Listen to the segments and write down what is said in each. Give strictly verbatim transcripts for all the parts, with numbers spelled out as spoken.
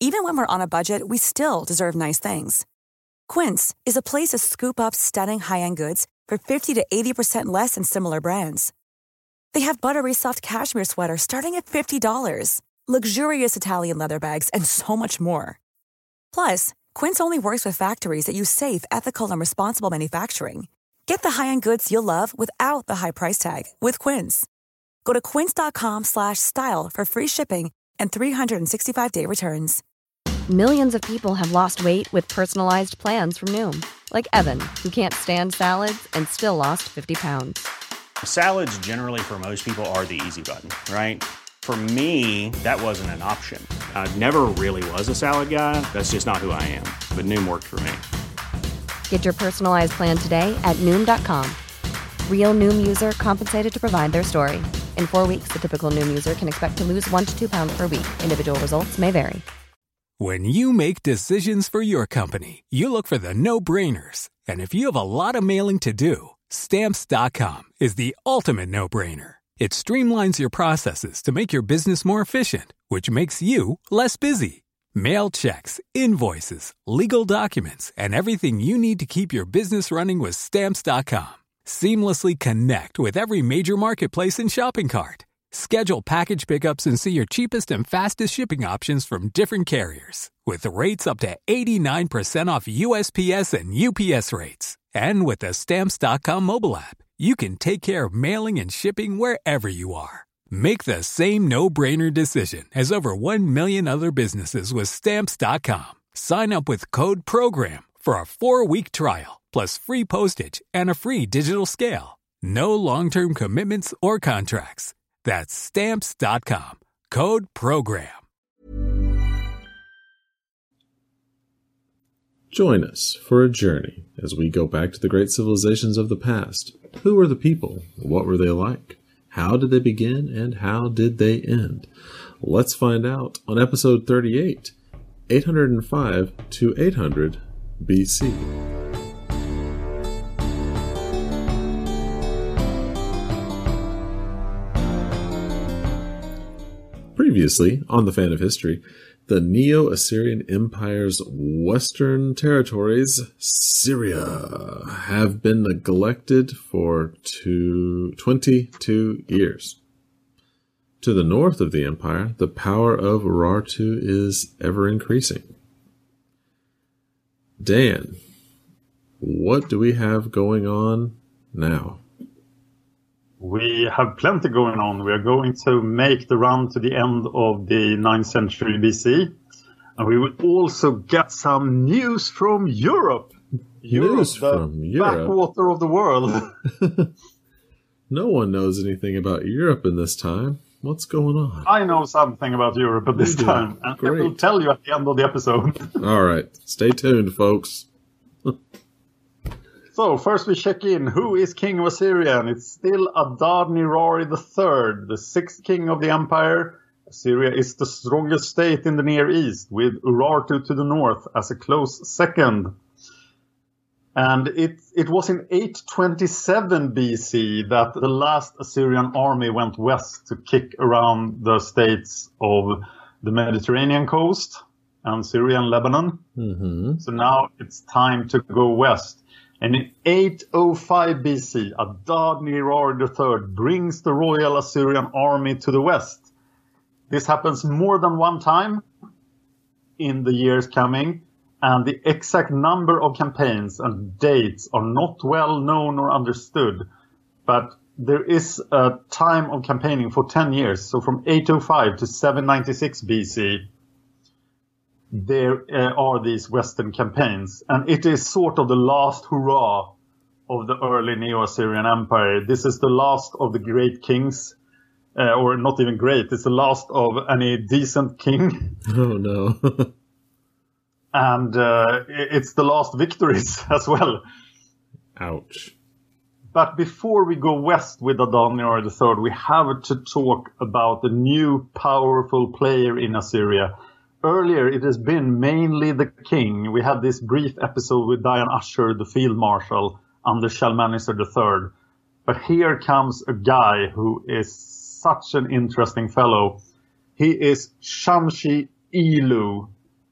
Even when we're on a budget, we still deserve nice things. Quince is a place to scoop up stunning high-end goods for fifty to eighty percent less than similar brands. They have buttery soft cashmere sweaters starting at fifty dollars, luxurious Italian leather bags, and so much more. Plus, Quince only works with factories that use safe, ethical, and responsible manufacturing. Get the high-end goods you'll love without the high price tag with Quince. Go to quince.com slash style for free shipping and three sixty-five day returns. Millions of people have lost weight with personalized plans from Noom. Like Evan, who can't stand salads and still lost fifty pounds. Salads generally for most people are the easy button, right? For me, that wasn't an option. I never really was a salad guy. That's just not who I am. But Noom worked for me. Get your personalized plan today at Noom dot com. Real Noom user compensated to provide their story. In four weeks, the typical Noom user can expect to lose one to two pounds per week. Individual results may vary. When you make decisions for your company, you look for the no-brainers. And if you have a lot of mailing to do, Stamps dot com is the ultimate no-brainer. It streamlines your processes to make your business more efficient, which makes you less busy. Mail checks, invoices, legal documents, and everything you need to keep your business running with Stamps dot com. Seamlessly connect with every major marketplace and shopping cart. Schedule package pickups and see your cheapest and fastest shipping options from different carriers. With rates up to eighty-nine percent off U S P S and U P S rates. And with the Stamps dot com mobile app, you can take care of mailing and shipping wherever you are. Make the same no-brainer decision as over one million other businesses with Stamps dot com. Sign up with code PROGRAM for a four-week trial, plus free postage and a free digital scale. No long-term commitments or contracts. That's Stamps dot com. Code PROGRAM. Join us for a journey as we go back to the great civilizations of the past. Who were the people? What were they like? How did they begin and how did they end? Let's find out on episode thirty-eight, eight hundred five to eight hundred B C. Previously, on the Fan of History, the Neo-Assyrian Empire's western territories, Syria, have been neglected for two, twenty-two years. To the north of the empire, the power of Urartu is ever increasing. Dan, what do we have going on now? We have plenty going on. We are going to make the run to the end of the ninth century B C. And we will also get some news from Europe. Europe, News the from Europe? backwater of the world. No one knows anything about Europe in this time. What's going on? I know something about Europe at this You do. time. And Great. I will tell you at the end of the episode. All right. Stay tuned, folks. So, first we check in. Who is king of Assyria? And it's still Adad-nirari the third, the sixth king of the empire. Assyria is the strongest state in the Near East, with Urartu to the north as a close second. And it it was in eight twenty-seven B C that the last Assyrian army went west to kick around the states of the Mediterranean coast and Syria and Lebanon. Mm-hmm. So now it's time to go west. And in eight oh five B C, Adad-nirari the third brings the royal Assyrian army to the west. This happens more than one time in the years coming, and the exact number of campaigns and dates are not well known or understood. But there is a time of campaigning for ten years, so from eight oh five to seven ninety-six B C. There uh, are these Western campaigns, and it is sort of the last hurrah of the early Neo-Assyrian Empire. This is the last of the great kings, uh, or not even great, it's the last of any decent king. Oh, no. And uh, it's the last victories as well. Ouch. But before we go west with Adad-nirari the third, we have to talk about the new powerful player in Assyria. Earlier, it has been mainly the king. We had this brief episode with Dayan Ashur, the field marshal, under Shalmaneser the third. But here comes a guy who is such an interesting fellow. He is Shamshi Ilu.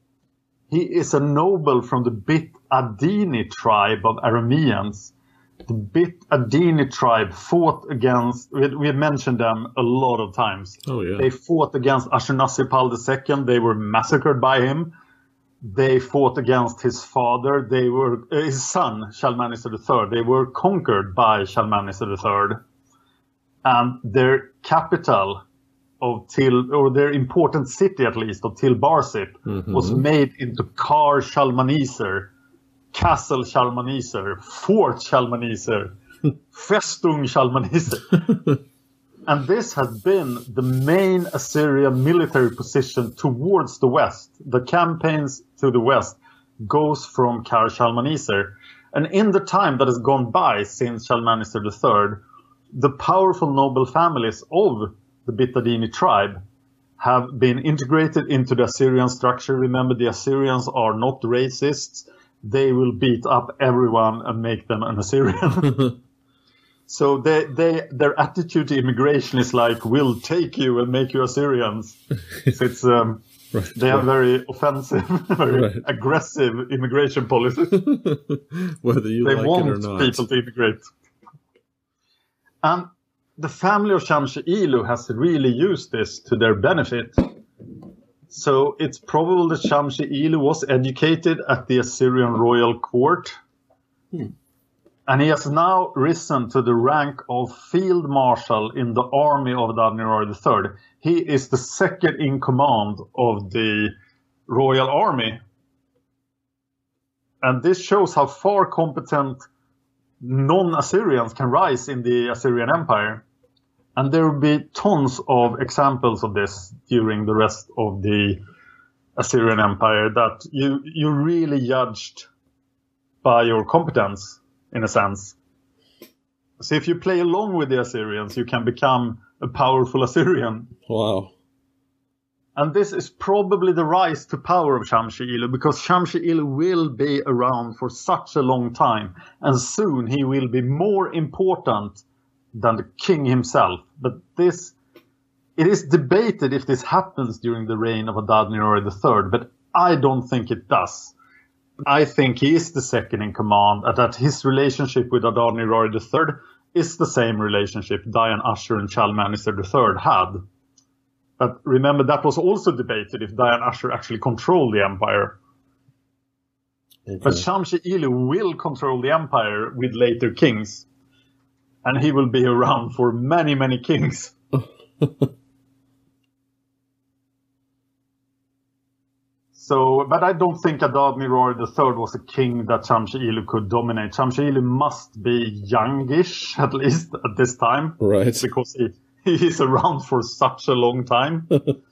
He is a noble from the Bit Adini tribe of Arameans. The Bit Adini tribe fought against, we, we mentioned them a lot of times. Oh, yeah. They fought against Ashurnasirpal the Second. They were massacred by him. They fought against his father. They were uh, his son, Shalmaneser the Third. They were conquered by Shalmaneser the Third. And their capital of Til, or their important city at least, of Til Barsip, mm-hmm. was made into Kar Shalmaneser, Castle Shalmaneser, Fort Shalmaneser, Festung Shalmaneser. And this has been the main Assyrian military position towards the west. The campaigns to the west goes from Kar Shalmaneser. And in the time that has gone by since Shalmaneser the Third, the powerful noble families of the Bit Adini tribe have been integrated into the Assyrian structure. Remember, the Assyrians are not racists. They will beat up everyone and make them an Assyrian. So they, they, their attitude to immigration is like, we'll take you and make you Assyrians. So it's, um, right, they have right. very offensive, very right. aggressive immigration policies. Whether you they like want it or not. people to immigrate. And the family of Shamshi-Ilu has really used this to their benefit. So it's probable that Shamshi-Ilu was educated at the Assyrian royal court. Hmm. And he has now risen to the rank of field marshal in the army of Adad-nirari the Third. He is the second in command of the royal army. And this shows how far competent non-Assyrians can rise in the Assyrian Empire. And there will be tons of examples of this during the rest of the Assyrian Empire, that you, you really judged by your competence, in a sense. So if you play along with the Assyrians, you can become a powerful Assyrian. Wow. And this is probably the rise to power of Shamshi-Ilu, because Shamshi-Ilu will be around for such a long time, and soon he will be more important than the king himself. But this, it is debated if this happens during the reign of Adad-nirari the Third, but I don't think it does. I think he is the second in command, and that his relationship with Adad-nirari the Third is the same relationship Dayan-Ashur and Shalmaneser the Third had. But remember, that was also debated if Dayan-Ashur actually controlled the empire. Okay. But Shamshi-Ilu will control the empire with later kings. And he will be around for many, many kings. So, but I don't think Adad-nirari the Third was a king that Shamshi-Ilu could dominate. Shamshi-Ilu must be youngish, at least at this time. Right. Because he, he is around for such a long time.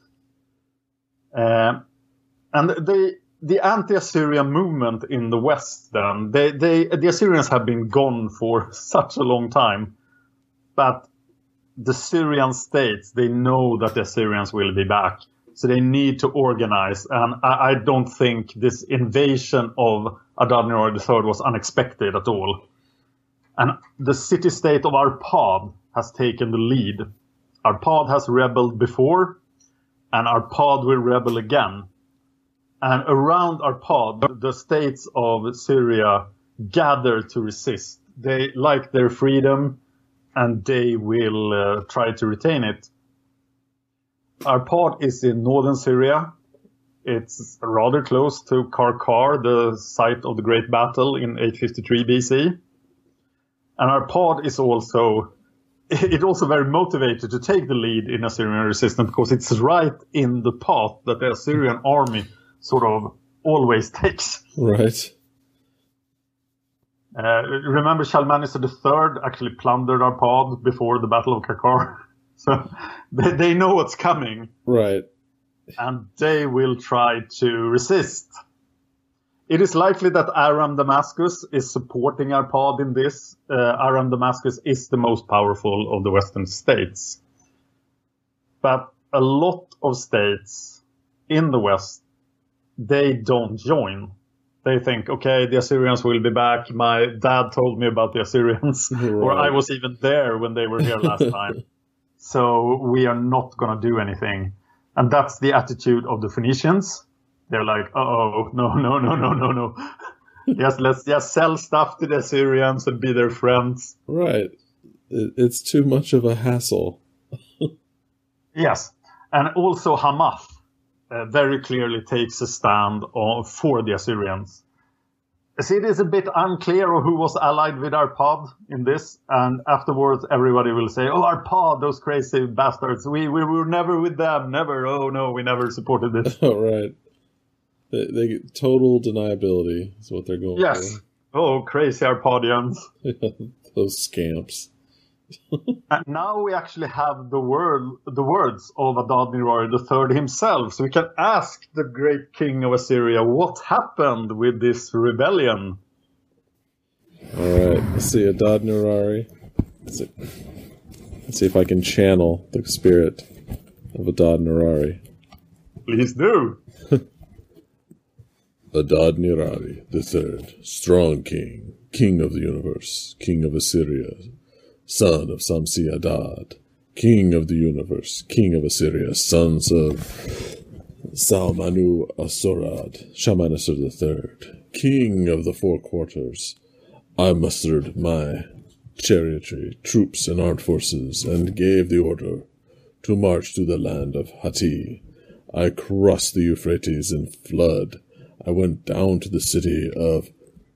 uh, and the, the anti-Assyrian movement in the West then, they, they, the Assyrians have been gone for such a long time. But the Syrian states, they know that the Assyrians will be back. So they need to organize. And I, I don't think this invasion of Adad-nirari the Third was unexpected at all. And the city-state of Arpad has taken the lead. Arpad has rebelled before, and Arpad will rebel again. And around Arpad, the states of Syria gather to resist. They like their freedom, and they will uh, try to retain it. Arpad is in northern Syria. It's rather close to Karkar, the site of the Great Battle in eight fifty-three B C. And Arpad is also, it also very motivated to take the lead in Assyrian resistance, because it's right in the path that the Assyrian army sort of always takes. Right. Uh, remember, Shalmaneser the Third actually plundered Arpad before the Battle of Karkar. So they, they know what's coming. Right. And they will try to resist. It is likely that Aram Damascus is supporting Arpad in this. Uh, Aram Damascus is the most powerful of the Western states. But a lot of states in the West, they don't join. They think, okay, the Assyrians will be back. My dad told me about the Assyrians. Right. Or I was even there when they were here last time. So we are not going to do anything. And that's the attitude of the Phoenicians. They're like, uh-oh, no, no, no, no, no, no. Yes, let's just sell stuff to the Assyrians and be their friends. Right. It, it's too much of a hassle. Yes. And also Hamath uh, very clearly takes a stand on, for the Assyrians. See, it is a bit unclear who was allied with Arpad in this. And afterwards, everybody will say, oh, Arpad, those crazy bastards. We, we were never with them. Never. Oh, no, we never supported this. Oh, right. They, they get total deniability is what they're going yes. for. Oh, crazy Arpadians. Those scamps. And now we actually have the word, the words of Adad-nirari the third himself. So we can ask the great king of Assyria what happened with this rebellion. All right, let's see Adad-nirari. Let's see. Let's see if I can channel the spirit of Adad-nirari. Please do. Adad-nirari the third, strong king, king of the universe, king of Assyria, son of Samsi-Adad, king of the universe, king of Assyria, sons of Salmanu-Asurad, Shalmaneser the third, king of the four quarters. I mustered my chariotry, troops, and armed forces, and gave the order to march to the land of Hatti. I crossed the Euphrates in flood. I went down to the city of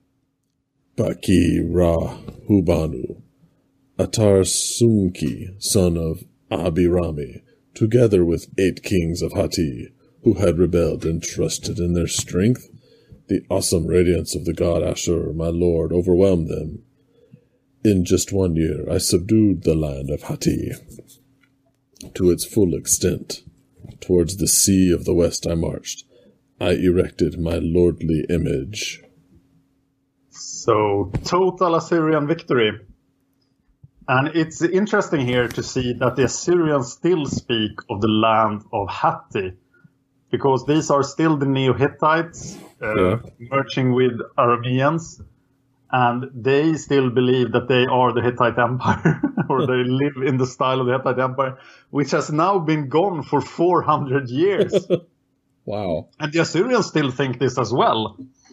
Baki-Ra-Hubanu. Atar-Sunki, son of Abirami, together with eight kings of Hatti, who had rebelled and trusted in their strength. The awesome radiance of the god Ashur, my lord, overwhelmed them. In just one year, I subdued the land of Hatti to its full extent. Towards the sea of the west I marched. I erected my lordly image. So, total Assyrian victory. And it's interesting here to see that the Assyrians still speak of the land of Hatti, because these are still the Neo-Hittites uh, yeah. merging with Arameans, and they still believe that they are the Hittite Empire, or they live in the style of the Hittite Empire, which has now been gone for four hundred years. Wow. And the Assyrians still think this as well.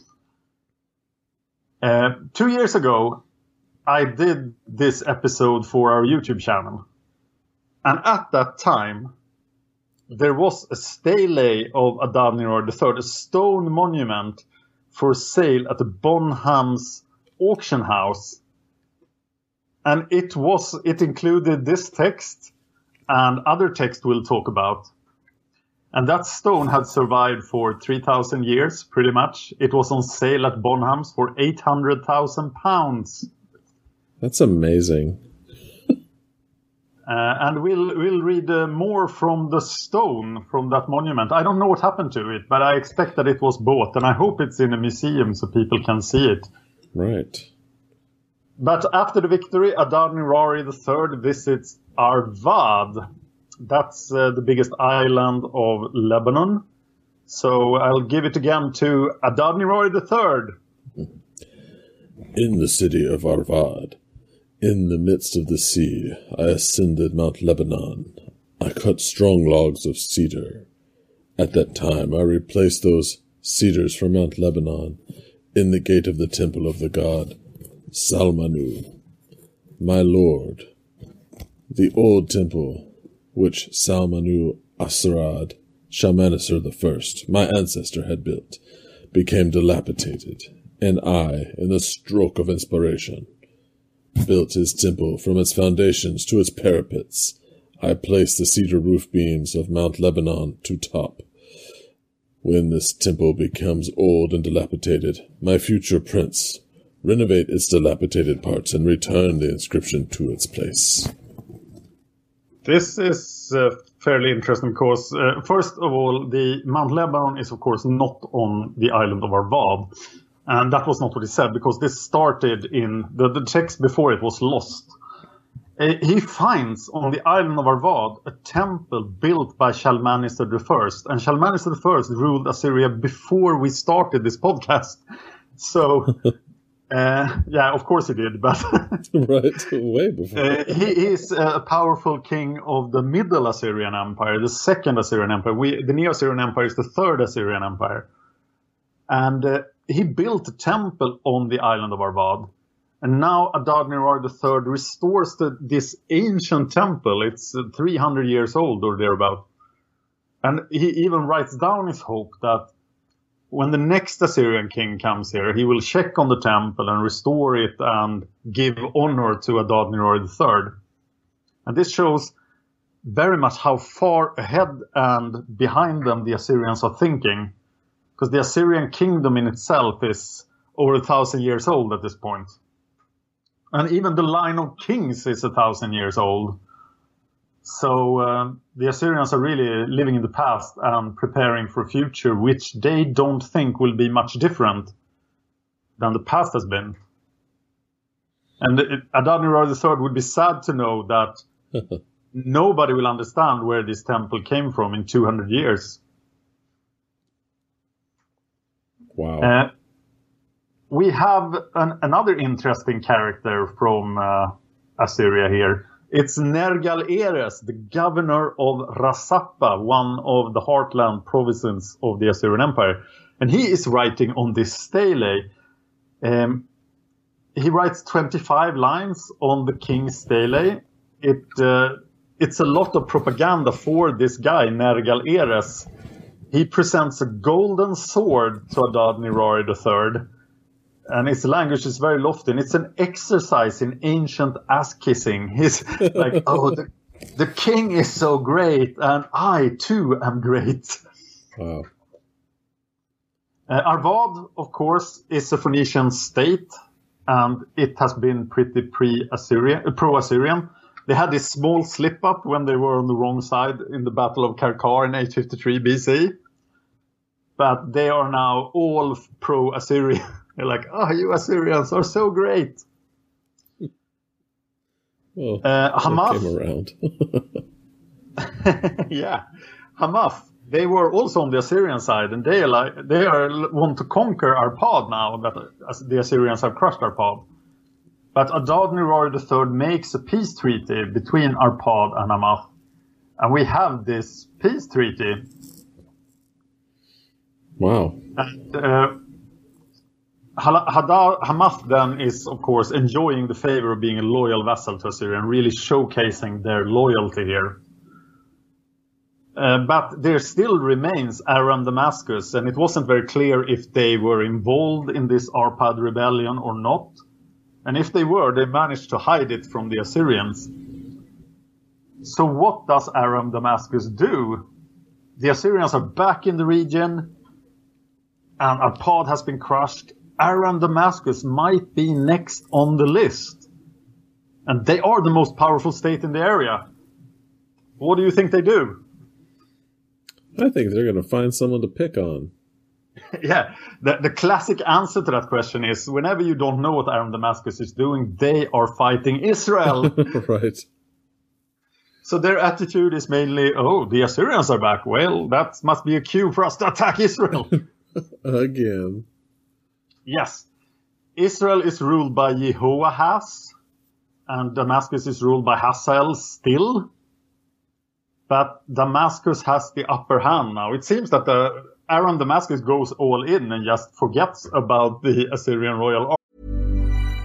Uh, two years ago, I did this episode for our YouTube channel. And at that time, there was a stele of Adad-nirari the third, a stone monument for sale at the Bonham's auction house. And it was it included this text and other text we'll talk about. And that stone had survived for three thousand years, pretty much. It was on sale at Bonham's for eight hundred thousand pounds. That's amazing. uh, and we'll we'll read uh, more from the stone, from that monument. I don't know what happened to it, but I expect that it was bought. And I hope it's in a museum so people can see it. Right. But after the victory, Adad-nirari the third visits Arvad. That's uh, the biggest island of Lebanon. So I'll give it again to Adad-nirari the third. In the city of Arvad, in the midst of the sea, I ascended Mount Lebanon. I cut strong logs of cedar. At that time, I replaced those cedars from Mount Lebanon in the gate of the temple of the god Salmanu, my lord. The old temple which Salmanu-Asurad, Shalmaneser the first, my ancestor, had built, became dilapidated, and I, in a stroke of inspiration, built his temple from its foundations to its parapets. I placed the cedar roof beams of Mount Lebanon to top. When this temple becomes old and dilapidated, my future prince, renovate its dilapidated parts and return the inscription to its place. This is uh, fairly interesting because, uh, first of all, the Mount Lebanon is, of course, not on the island of Arvad. And that was not what he said, because this started in... The, the text before it was lost. Uh, he finds on the island of Arvad a temple built by Shalmaneser the first. And Shalmaneser the first ruled Assyria before we started this podcast. So... Uh, yeah, of course he did, but right, way before. uh, he is a powerful king of the Middle Assyrian Empire, the second Assyrian Empire. We, the Neo-Assyrian Empire is the third Assyrian Empire. And uh, he built a temple on the island of Arvad. And now Adad-Nirari the third restores the, this ancient temple. It's uh, three hundred years old or thereabout. And he even writes down his hope that when the next Assyrian king comes here, he will check on the temple and restore it and give honor to Adad-Nirari the third. And this shows very much how far ahead and behind them the Assyrians are thinking. Because the Assyrian kingdom in itself is over a thousand years old at this point. And even the line of kings is a thousand years old. So uh, the Assyrians are really living in the past and preparing for a future which they don't think will be much different than the past has been. And Adad-Nirari the third would be sad to know that nobody will understand where this temple came from in two hundred years. Wow. Uh, we have an, another interesting character from uh, Assyria here. It's Nergal-Eres, the governor of Rasapa, one of the heartland provinces of the Assyrian Empire. And he is writing on this stele. Um, he writes twenty-five lines on the king's stele. It, uh, it's a lot of propaganda for this guy, Nergal-Eres. He presents a golden sword to Adad-Nirari the third. And his language is very lofty. And it's an exercise in ancient ass-kissing. He's like, oh, the, the king is so great. And I, too, am great. Wow. Uh, Arvad, of course, is a Phoenician state. And it has been pretty pre-Assyrian, uh, pro-Assyrian. They had this small slip-up when they were on the wrong side in the Battle of Karkar in eight fifty-three B C. But they are now all pro-Assyrian. They're like, oh, you Assyrians are so great. Well, uh, Hamath came around. yeah, Hamath. They were also on the Assyrian side, and they are like they are want to conquer Arpad now that the Assyrians have crushed Arpad. But Adad-Nirari the third makes a peace treaty between Arpad and Hamath, and we have this peace treaty. Wow. And, uh, Hadar, Hamath then is, of course, enjoying the favor of being a loyal vassal to Assyria and really showcasing their loyalty here. Uh, but there still remains Aram Damascus, and it wasn't very clear if they were involved in this Arpad rebellion or not. And if they were, they managed to hide it from the Assyrians. So what does Aram Damascus do? The Assyrians are back in the region, and Arpad has been crushed. Aram Damascus might be next on the list. And they are the most powerful state in the area. What do you think they do? I think they're going to find someone to pick on. yeah, the, the classic answer to that question is whenever you don't know what Aram Damascus is doing, they are fighting Israel. Right. So their attitude is mainly, oh, the Assyrians are back. Well, that must be a cue for us to attack Israel. Again. Yes. Israel is ruled by Jehoahaz, and Damascus is ruled by Hazael still. But Damascus has the upper hand now. It seems that the Aram Damascus goes all in and just forgets about the Assyrian royal army.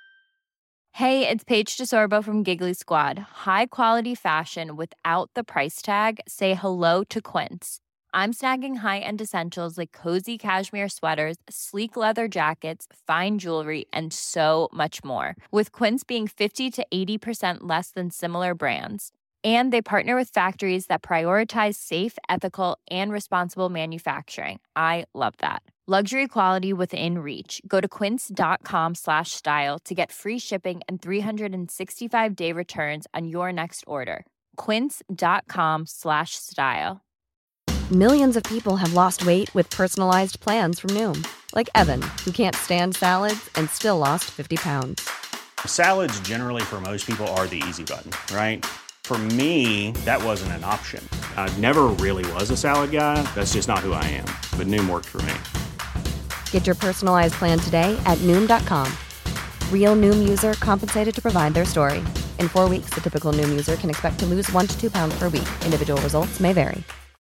Hey, it's Paige DeSorbo from Giggly Squad. High quality fashion without the price tag. Say hello to Quince. I'm snagging high-end essentials like cozy cashmere sweaters, sleek leather jackets, fine jewelry, and so much more. With Quince being fifty to eighty percent less than similar brands. And they partner with factories that prioritize safe, ethical, and responsible manufacturing. I love that. Luxury quality within reach. Go to quince.com slash style to get free shipping and three sixty-five day returns on your next order. Quince.com slash style. Millions of people have lost weight with personalized plans from Noom. Like Evan, who can't stand salads and still lost fifty pounds. Salads generally for most people are the easy button, right? For me, that wasn't an option. I never really was a salad guy. That's just not who I am. But Noom worked for me. Get your personalized plan today at Noom dot com. Real Noom user compensated to provide their story. In four weeks, the typical Noom user can expect to lose one to two pounds per week. Individual results may vary.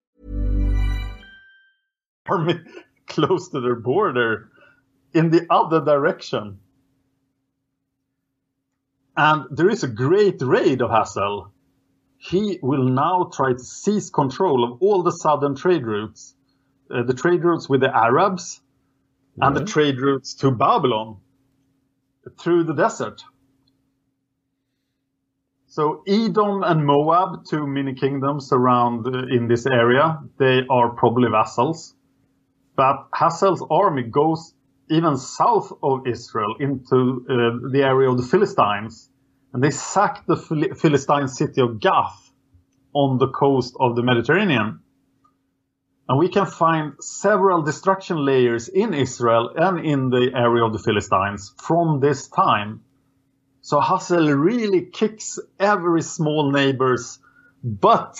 Army close to their border in the other direction. And there is a great raid of Hassel. He will now try to seize control of all the southern trade routes. Uh, the trade routes with the Arabs and Yeah. the trade routes to Babylon through the desert. So Edom and Moab, two mini kingdoms around uh, in this area, they are probably vassals. But Hassel's army goes even south of Israel into uh, the area of the Philistines. And they sack the Phil- Philistine city of Gath on the coast of the Mediterranean. And we can find several destruction layers in Israel and in the area of the Philistines from this time. So Hassel really kicks every small neighbor's butt.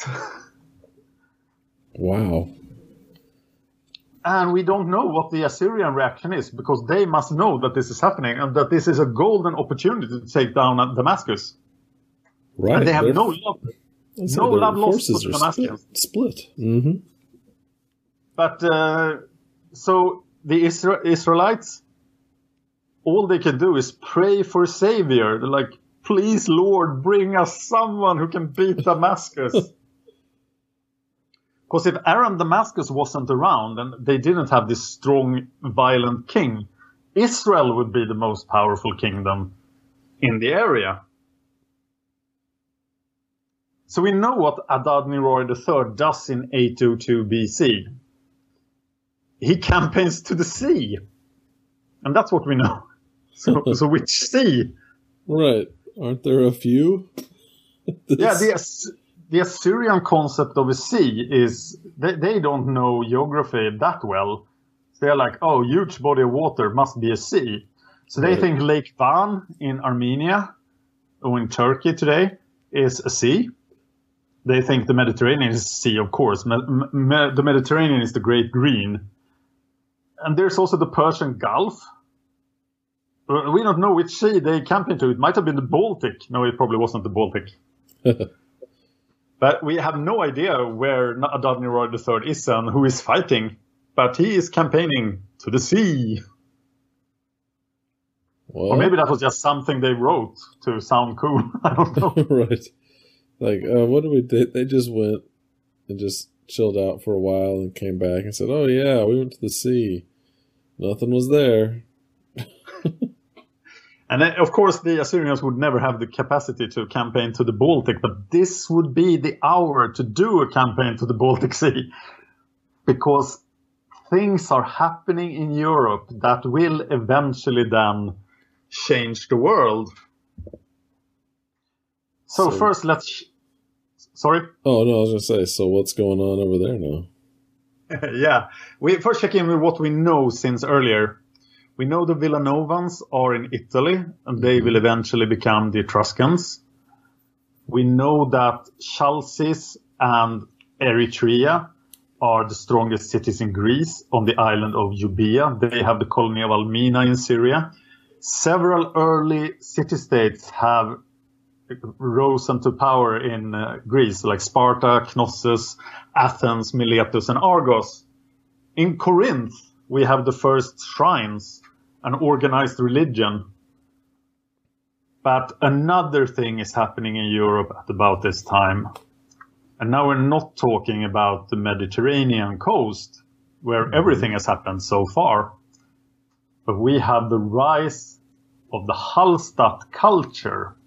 Wow. And we don't know what the Assyrian reaction is, because they must know that this is happening and that this is a golden opportunity to take down Damascus. Right. And they have Their- no love, I'd no say their love lost forces to are Damascus. split. split. Mm-hmm. But uh, so the Isra- Israelites, all they can do is pray for a savior. They're like, please, Lord, bring us someone who can beat Damascus. Because if Aram Damascus wasn't around and they didn't have this strong, violent king, Israel would be the most powerful kingdom in the area. So we know what Adad-Nirari the third does in eight oh two B C. He campaigns to the sea. And that's what we know. So, so which sea? Right. Aren't there a few? This- Yeah, the, As- the Assyrian concept of a sea is, they, they don't know geography that well. They're like, oh, huge body of water must be a sea. So they Right. think Lake Van in Armenia or in Turkey today is a sea. They think the Mediterranean is a sea, of course. Me- me- the Mediterranean is the Great Green. And there's also the Persian Gulf. Uh, We don't know which sea they camp into. It might have been the Baltic. No, it probably wasn't the Baltic. But we have no idea where Adad-Nirari the third is and who is fighting. But he is campaigning to the sea. Well, Or maybe that was just something they wrote to sound cool. I don't know. right. Like, uh, what did we do? They just went and just chilled out for a while and came back and said, oh, yeah, we went to the sea. Nothing was there. And then, of course, the Assyrians would never have the capacity to campaign to the Baltic, but this would be the hour to do a campaign to the Baltic Sea, because things are happening in Europe that will eventually then change the world. So, So- first, let's. Sh- Sorry? Oh, no, I was going to say, so what's going on over there now? Yeah. We first check in with what we know since earlier. We know the Villanovans are in Italy, and they will eventually become the Etruscans. We know that Chalcis and Eritrea are the strongest cities in Greece on the island of Euboea. They have the colony of Almina in Syria. Several early city-states have risen to power in uh, Greece, like Sparta, Knossos, Athens, Miletus, and Argos. In Corinth, we have the first shrines, an organized religion. But another thing is happening in Europe at about this time. And now we're not talking about the Mediterranean coast, where everything has happened so far. But we have the rise of the Hallstatt culture.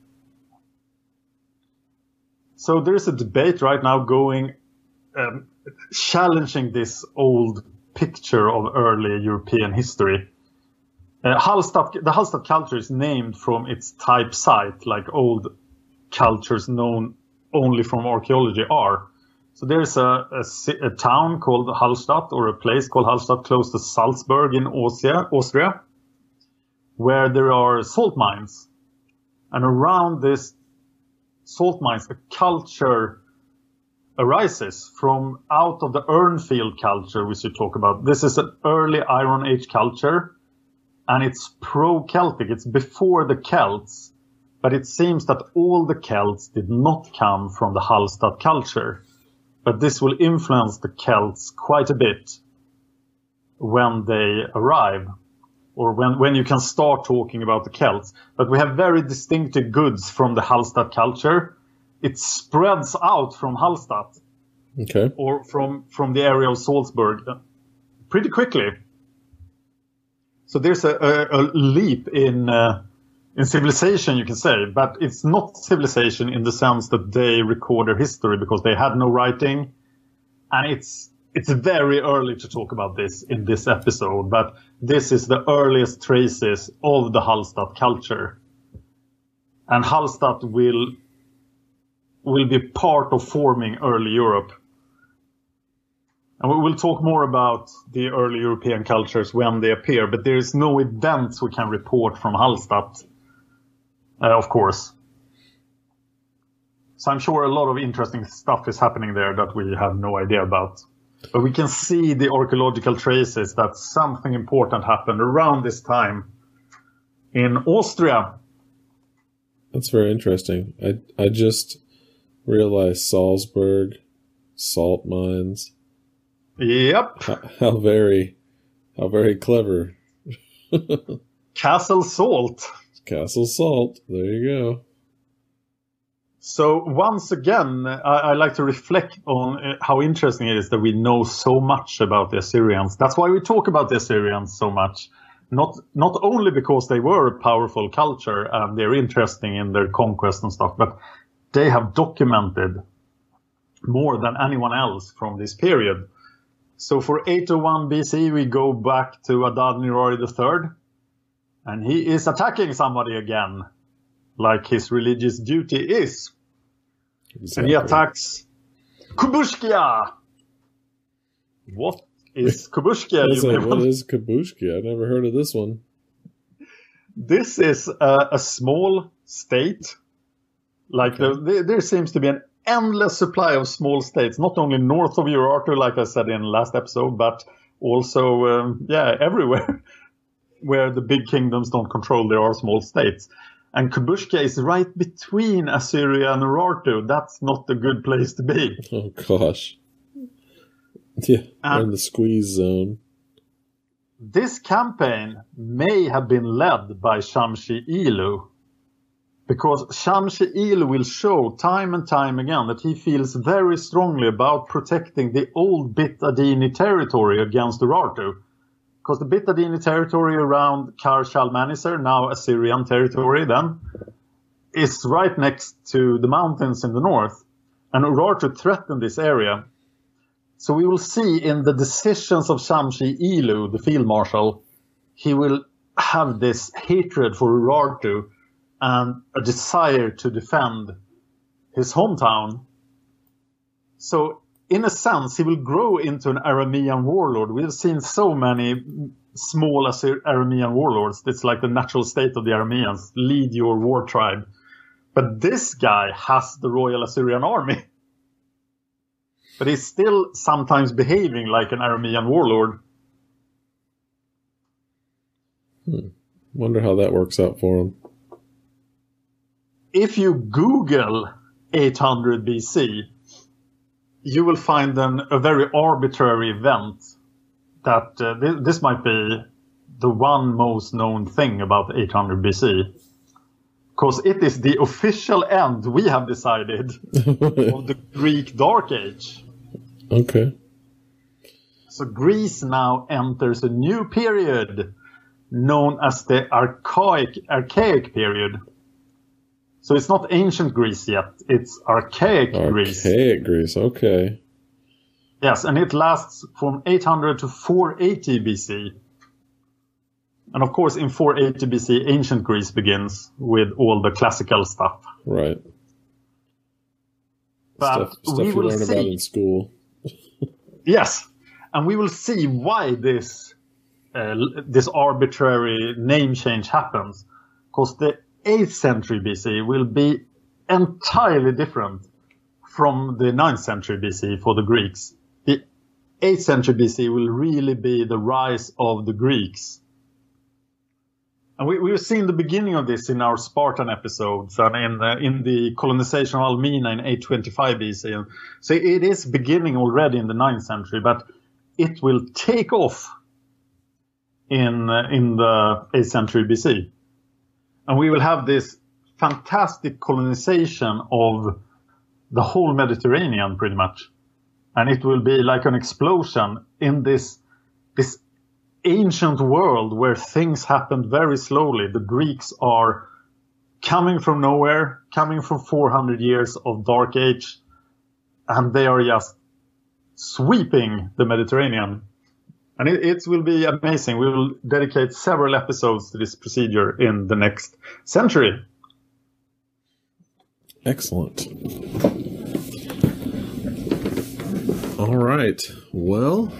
So there is a debate right now going, um, challenging this old picture of early European history. Uh, Hallstatt, the Hallstatt culture is named from its type site, like old cultures known only from archaeology are. So there's a, a, a town called Hallstatt, or a place called Hallstatt close to Salzburg in Austria, Austria, where there are salt mines. And around this salt mines, a culture arises from out of the Urnfield culture, which you talk about. This is an early Iron Age culture, and it's pro-Celtic. It's before the Celts, but it seems that all the Celts did not come from the Hallstatt culture. But this will influence the Celts quite a bit when they arrive, or when, when you can start talking about the Celts. But we have very distinctive goods from the Hallstatt culture. It spreads out from Hallstatt, okay, or from, from the area of Salzburg pretty quickly. So there's a, a, a leap in uh, in civilization, you can say, but it's not civilization in the sense that they record their history because they had no writing, and it's it's very early to talk about this in this episode. But this is the earliest traces of the Hallstatt culture, and Hallstatt will. will be part of forming early Europe. And we will talk more about the early European cultures when they appear, but there is no events we can report from Hallstatt, uh, of course. So I'm sure a lot of interesting stuff is happening there that we have no idea about. But we can see the archaeological traces that something important happened around this time in Austria. That's very interesting. I I just... realize Salzburg, salt mines. Yep. How, how very, how very clever. Castle Salt. Castle Salt. There you go. So once again, I, I like to reflect on how interesting it is that we know so much about the Assyrians. That's why we talk about the Assyrians so much. Not not only because they were a powerful culture and they're interesting in their conquest and stuff, but they have documented more than anyone else from this period. So for eight oh one B C, we go back to Adad-nirari the third, and he is attacking somebody again, like his religious duty is. Exactly. And he attacks Kubushkia. What is Kubushkia? Like, what is Kubushkia? I've never heard of this one. This is a, a small state. Like okay. the, there seems to be an endless supply of small states, not only north of Urartu, like I said in the last episode, but also, um, yeah, everywhere where the big kingdoms don't control, there are small states. And Kubushkia is right between Assyria and Urartu. That's not a good place to be. Oh, gosh. Yeah, we're in the squeeze zone. This campaign may have been led by Shamshi-Ilu, because Shamshi-Ilu will show time and time again that he feels very strongly about protecting the old Bit Adini territory against Urartu. Because the Bit Adini territory around Kar Shalmaneser, now Assyrian territory then, is right next to the mountains in the north. And Urartu threatened this area. So we will see in the decisions of Shamshi-Ilu, the field marshal, he will have this hatred for Urartu and a desire to defend his hometown. So, in a sense, he will grow into an Aramean warlord. We've seen so many small Aramean warlords. It's like the natural state of the Arameans. Lead your war tribe. But this guy has the Royal Assyrian Army. But he's still sometimes behaving like an Aramean warlord. Hmm. Wonder how that works out for him. If you Google eight hundred B C, you will find an, a very arbitrary event that uh, th- this might be the one most known thing about eight hundred B C. Because it is the official end, we have decided, of the Greek Dark Age. Okay. So Greece now enters a new period known as the Archaic, Archaic period. So it's not ancient Greece yet, it's Archaic, Archaic Greece. Archaic Greece, okay. Yes, and it lasts from eight hundred to four eighty B C. And of course, in four eighty B C, ancient Greece begins with all the classical stuff. Right. But stuff stuff we you will learn see, about in school. Yes, and we will see why this uh, this arbitrary name change happens. Because the eighth century B C will be entirely different from the ninth century B C for the Greeks. The eighth century B C will really be the rise of the Greeks. And we, we've seen the beginning of this in our Spartan episodes and in the, in the colonization of Almina in eight twenty-five B C. So it is beginning already in the ninth century, but it will take off in, uh, in the eighth century B C. And we will have this fantastic colonization of the whole Mediterranean, pretty much. And it will be like an explosion in this, this ancient world where things happened very slowly. The Greeks are coming from nowhere, coming from four hundred years of Dark Age, and they are just sweeping the Mediterranean. And it, it will be amazing. We will dedicate several episodes to this procedure in the next century. Excellent. All right. Well,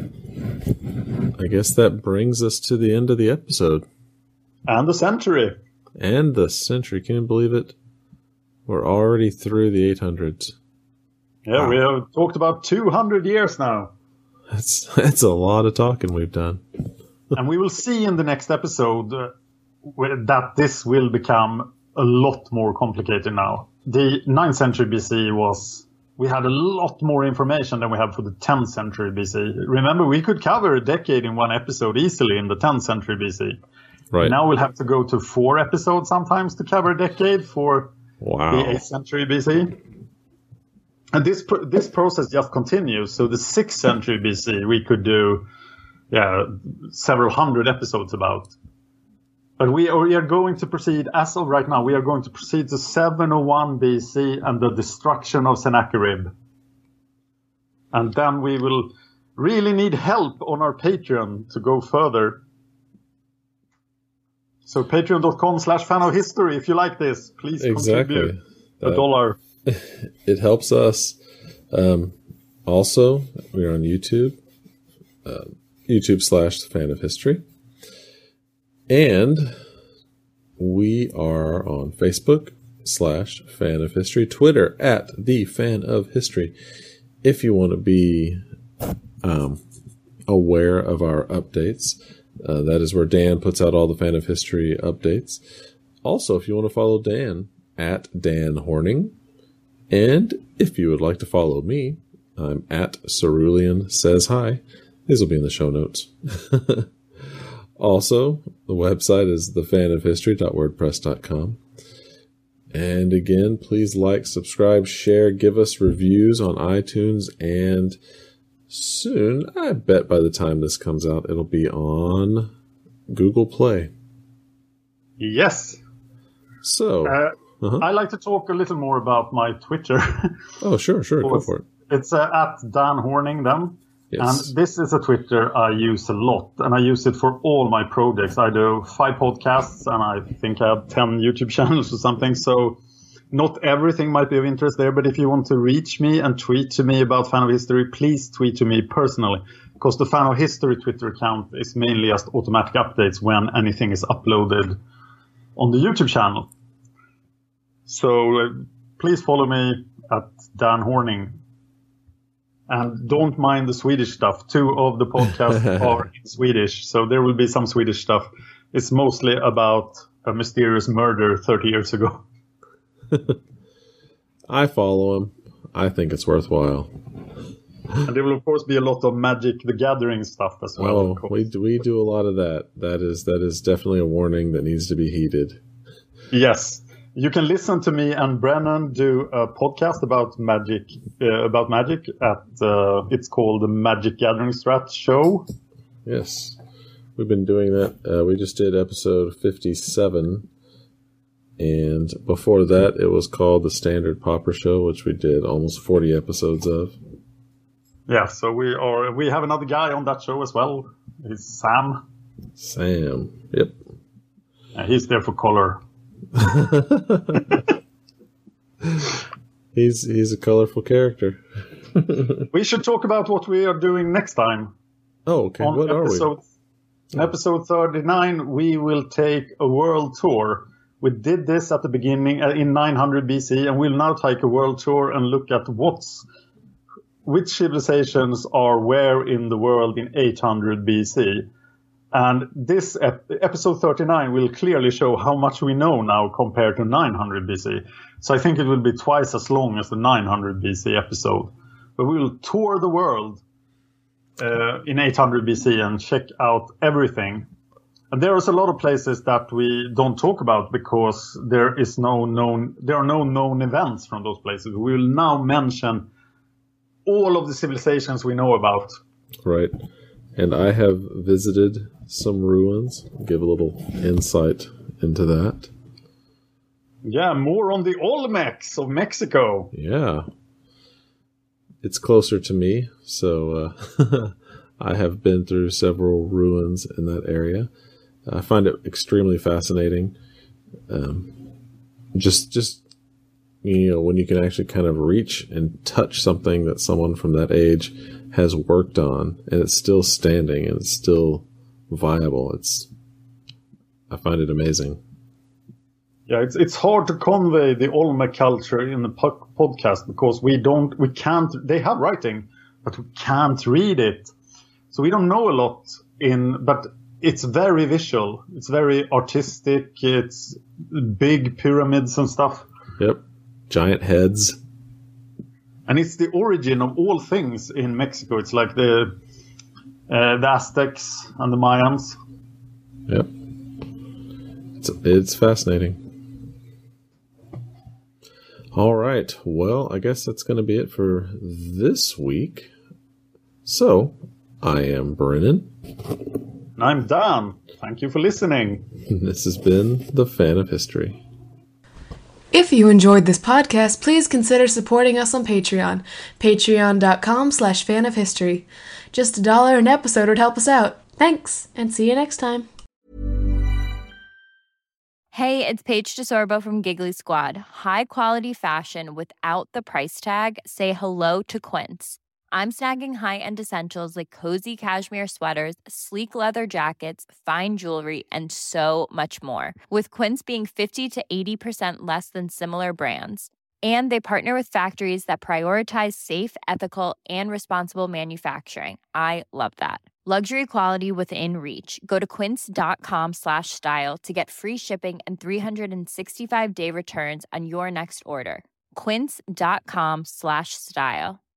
I guess that brings us to the end of the episode. And the century. And the century. Can you believe it? We're already through the eight hundreds. Yeah, wow. We have talked about two hundred years now. That's, that's a lot of talking we've done. And we will see in the next episode uh, that this will become a lot more complicated now. The ninth century B C was... We had a lot more information than we have for the tenth century B C. Remember, we could cover a decade in one episode easily in the tenth century B C. Right. Now we'll have to go to four episodes sometimes to cover a decade for wow. the eighth century B C. And this this process just continues. So the sixth century B C we could do yeah, several hundred episodes about. But we are, we are going to proceed, as of right now, we are going to proceed to seven oh one B C and the destruction of Sennacherib. And then we will really need help on our Patreon to go further. So patreon.com slash fan of history. If you like this, please exactly. contribute a uh, dollar. It helps us. Um, also, we're on YouTube, uh, YouTube slash fan of history. And we are on Facebook slash fan of history, Twitter at the fan of history. If you want to be um, aware of our updates, uh, that is where Dan puts out all the fan of history updates. Also, if you want to follow Dan at Dan Horning, and if you would like to follow me, I'm at Cerulean Says Hi. These will be in the show notes. Also, the website is the fan of history dot wordpress dot com. And again, please like, subscribe, share, give us reviews on iTunes, and soon, I bet by the time this comes out, it'll be on Google Play. Yes. So, uh, uh-huh. I like to talk a little more about my Twitter. Oh, sure, sure, go for it. It's uh, at Dan Horning then. Yes. And this is a Twitter I use a lot, and I use it for all my projects. I do five podcasts, and I think I have ten YouTube channels or something. So not everything might be of interest there, but if you want to reach me and tweet to me about Fan of History, please tweet to me personally, because the Fan of History Twitter account is mainly just automatic updates when anything is uploaded on the YouTube channel. So uh, please follow me at Dan Horning. And don't mind the Swedish stuff. Two of the podcasts are in Swedish, so there will be some Swedish stuff. It's mostly about a mysterious murder thirty years ago. I follow him. I think it's worthwhile. And there will, of course, be a lot of Magic the Gathering stuff as well. Oh, we do, we do a lot of that. That is that is definitely a warning that needs to be heeded. Yes. You can listen to me and Brennan do a podcast about magic. Uh, about magic at uh, it's called the Magic Gathering Strat Show. Yes, we've been doing that. Uh, we just did episode fifty-seven, and before that, it was called the Standard Popper Show, which we did almost forty episodes of. Yeah, so we are. We have another guy on that show as well. It's Sam. Sam. Yep. Uh, he's there for color. he's he's a colorful character. We should talk about what we are doing next time. Oh, okay. On what episode, are we? Episode thirty-nine, we will take a world tour. We did this at the beginning uh, in nine hundred B C, and we'll now take a world tour and look at what's which civilizations are where in the world in eight hundred B C. And this ep- episode thirty-nine will clearly show how much we know now compared to nine hundred B C. So I think it will be twice as long as the nine hundred B C episode. But we will tour the world uh, in eight hundred B C and check out everything. And there is a lot of places that we don't talk about because there is no known, there are no known events from those places. We will now mention all of the civilizations we know about. Right. And I have visited some ruins. Give a little insight into that. Yeah, more on the Olmecs of Mexico. Yeah. It's closer to me, so uh, I have been through several ruins in that area. I find it extremely fascinating. Um, just, just you know, when you can actually kind of reach and touch something that someone from that age has worked on, and it's still standing and it's still viable. It's, I find it amazing. Yeah, it's it's hard to convey the Olmec culture in the po- podcast because we don't, we can't. They have writing, but we can't read it, so we don't know a lot. In but it's very visual. It's very artistic. It's big pyramids and stuff. Yep, giant heads. And it's the origin of all things in Mexico. It's like the uh, the Aztecs and the Mayans. Yep. It's, it's fascinating. All right. Well, I guess that's going to be it for this week. So, I am Brennan. And I'm Dan. Thank you for listening. This has been The Fan of History. If you enjoyed this podcast, please consider supporting us on Patreon. Patreon.com slash fan of history. Just a dollar an episode would help us out. Thanks, and see you next time. Hey, it's Paige DeSorbo from Giggly Squad. High quality fashion without the price tag. Say hello to Quince. I'm snagging high-end essentials like cozy cashmere sweaters, sleek leather jackets, fine jewelry, and so much more. With Quince being fifty to eighty percent less than similar brands. And they partner with factories that prioritize safe, ethical, and responsible manufacturing. I love that. Luxury quality within reach. Go to quince.com slash style to get free shipping and three sixty-five day returns on your next order. Quince.com slash style.